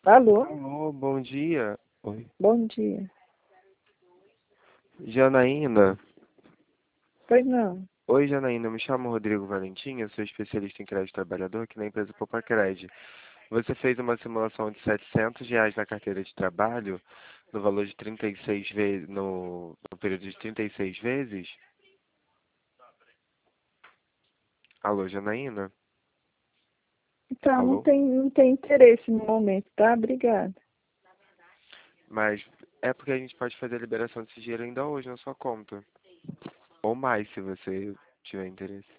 Alô? Alô, bom dia. Oi. Bom dia. Janaína. Pois não. Oi, Janaína. Me chamo Rodrigo Valentim, eu sou especialista em crédito trabalhador aqui na empresa Poupa-Crédito. Você fez uma simulação de R$ 700 na carteira de trabalho, no valor de 36 vezes, no período de 36 vezes? Alô, Janaína? Tá, não Alô? tem, não tem interesse no momento, tá? Obrigada. Mas é porque a gente pode fazer a liberação desse dinheiro ainda hoje na sua conta. Ou mais, se você tiver interesse.